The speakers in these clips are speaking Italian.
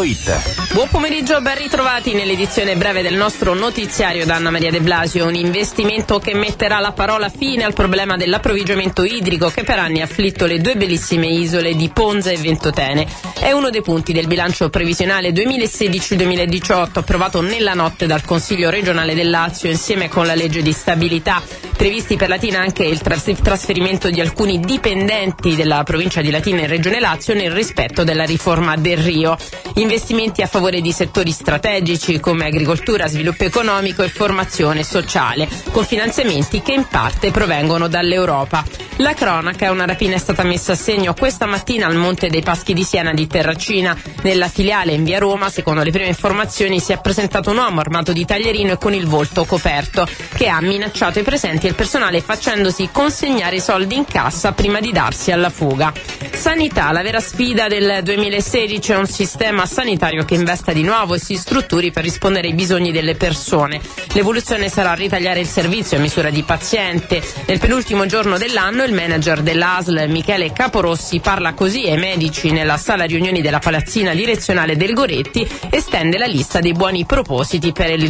www.radioticino.it. Buon pomeriggio, ben ritrovati nell'edizione breve del nostro notiziario da Anna Maria De Blasio. Un investimento che metterà la parola fine al problema dell'approvvigionamento idrico che per anni ha afflitto le due bellissime isole di Ponza e Ventotene. È uno dei punti del bilancio previsionale 2016-2018 approvato nella notte dal Consiglio regionale del Lazio insieme con la legge di stabilità. Previsti per Latina anche il trasferimento di alcuni dipendenti della provincia di Latina in Regione Lazio nel rispetto della riforma del Rio. Investimenti a favore di settori strategici come agricoltura, sviluppo economico e formazione sociale, con finanziamenti che in parte provengono dall'Europa. La cronaca: una rapina è stata messa a segno questa mattina al Monte dei Paschi di Siena di Terracina. Nella filiale in via Roma, secondo le prime informazioni, si è presentato un uomo armato di taglierino e con il volto coperto, che ha minacciato i presenti e il personale facendosi consegnare i soldi in cassa prima di darsi alla fuga. Sanità: la vera sfida del 2016 è un sistema sanitario che investa di nuovo e si strutturi per rispondere ai bisogni delle persone. L'evoluzione sarà ritagliare il servizio a misura di paziente. Nel penultimo giorno dell'anno il manager dell'ASL Michele Caporossi parla così ai medici nella sala riunioni della palazzina direzionale del Goretti e stende la lista dei buoni propositi per il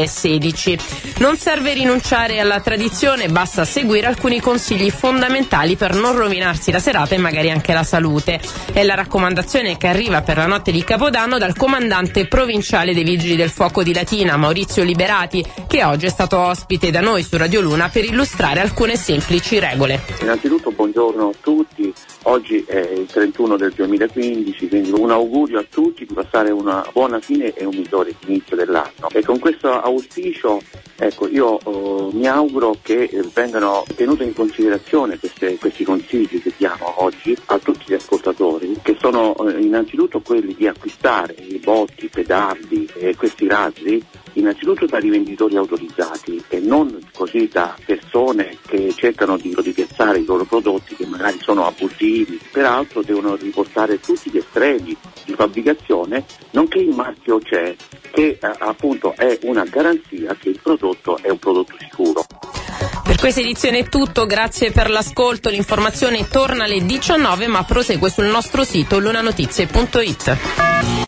2016. Non serve rinunciare alla tradizione, basta seguire alcuni consigli fondamentali per non rovinarsi la serata e magari anche la salute. È la raccomandazione che arriva per la notte di Capodanno dal comandante provinciale dei Vigili del Fuoco di Latina, Maurizio Liberati, che oggi è stato ospite da noi su Radio Luna per illustrare alcune semplici regole. Innanzitutto buongiorno a tutti, oggi è il 31 del 2015, quindi un augurio a tutti di passare una buona fine e un migliore inizio dell'anno. E con questo auspicio, io mi auguro che vengano tenuti in considerazione questi consigli che diamo oggi a tutti gli ascoltatori, che sono innanzitutto quelli di acquistare i botti, i pedardi e questi razzi innanzitutto da rivenditori autorizzati e non così da persone che cercano di piazzare i loro prodotti che magari sono abusivi. Peraltro devono riportare tutti gli estremi di fabbricazione, nonché il marchio CE, che appunto è una garanzia che il prodotto è un prodotto sicuro. Per questa edizione è tutto, grazie per l'ascolto. L'informazione torna alle 19 ma prosegue sul nostro sito lunanotizie.it.